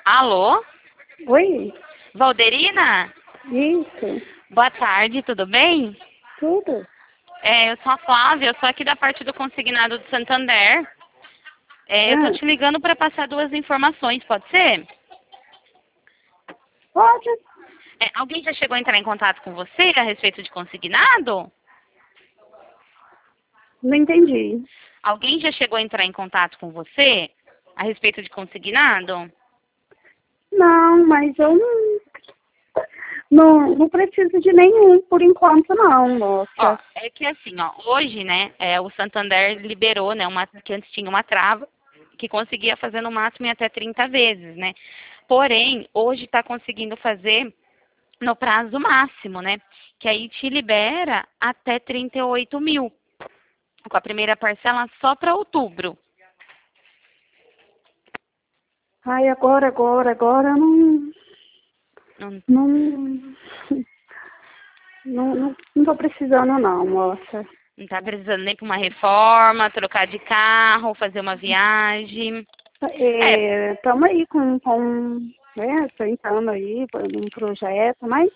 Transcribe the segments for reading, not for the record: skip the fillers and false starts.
Alô? Oi, Valderina? isso, Boa tarde, tudo bem? tudo. Eu sou a Flávia, eu sou aqui da parte do Consignado do Santander. Eu tô Ah, te ligando para passar duas informações, pode ser? pode? Alguém já chegou a entrar em contato com você a respeito de consignado? Não entendi. Alguém já chegou a entrar em contato com você a respeito de consignado? Não, mas eu não preciso de nenhum por enquanto, não, Ó, moça. é que assim, ó, hoje, né, o Santander liberou, né, que antes tinha uma trava, que conseguia fazer no máximo em até 30 vezes, né? Porém, hoje está conseguindo fazer no prazo máximo, né? Que aí te libera até 38 mil, com a primeira parcela só para outubro. Ai, agora eu Não, não, não tô precisando, não, moça. não tá precisando nem para uma reforma, trocar de carro, fazer uma viagem. É, Estamos aí né, tentando aí por um projeto, mas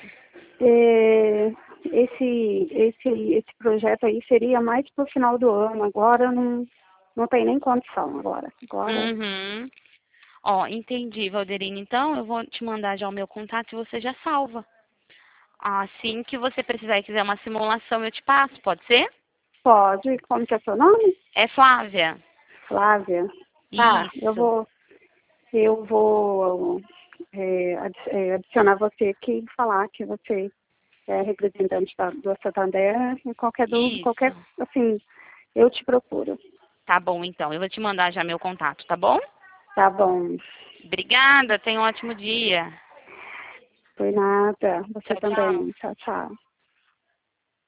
é, esse projeto aí seria mais pro final do ano. Agora não tem nem condição agora. Agora, uhum. Ó, entendi, Valderina. Então, eu vou te mandar já o meu contato e você já salva. Assim que você precisar e quiser uma simulação, eu te passo, pode ser? pode. Como que é seu nome? É Flávia. Flávia. Tá, Isso. eu vou adicionar você aqui e falar que você é representante do Santander. E qualquer dúvida, Isso. assim, eu te procuro. Tá bom, então. Eu vou te mandar já meu contato, tá bom? Tá bom. Obrigada, tenha um ótimo dia. Por nada. Você Tchau, tchau. também. Tchau, tchau.